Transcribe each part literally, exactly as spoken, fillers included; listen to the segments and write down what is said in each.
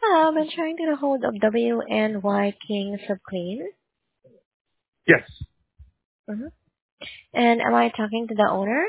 Hello, I've been trying to get a hold of W N Y King Subclean. Yes. Mm-hmm. And am I talking to the owner?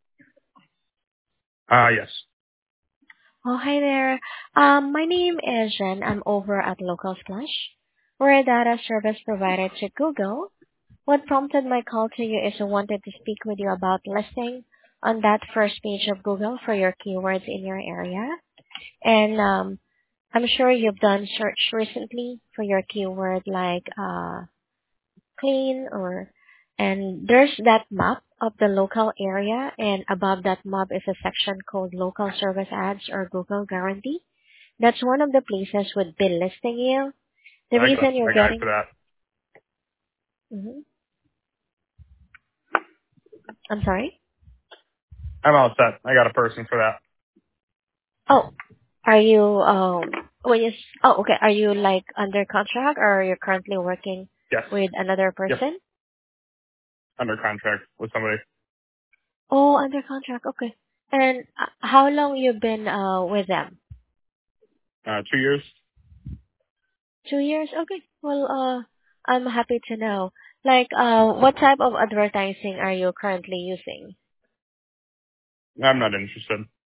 Uh, yes. Oh, hi there. Um, my name is Jen. I'm over at Local Splash. We're a data service provider to Google. What prompted my call to you is I wanted to speak with you about listing on that first page of Google for your keywords in your area. And um, I'm sure you've done search recently for your keyword like uh, clean or and there's that map of the local area, and above that map is a section called local service ads or Google guarantee. That's one of the places would be listing you. The I got reason you're a guy for getting that. mhm. I'm sorry. I'm all set. I got a person for that. Oh, are you um when you s- oh okay, are you like under contract or you're currently working Yes. with another Yes. person? Under contract with somebody. Oh, under contract. Okay. And uh, how long you been uh with them? Uh, two years. Two years? Okay. Well, uh, I'm happy to know. Like, uh, what type of advertising are you currently using? I'm not interested.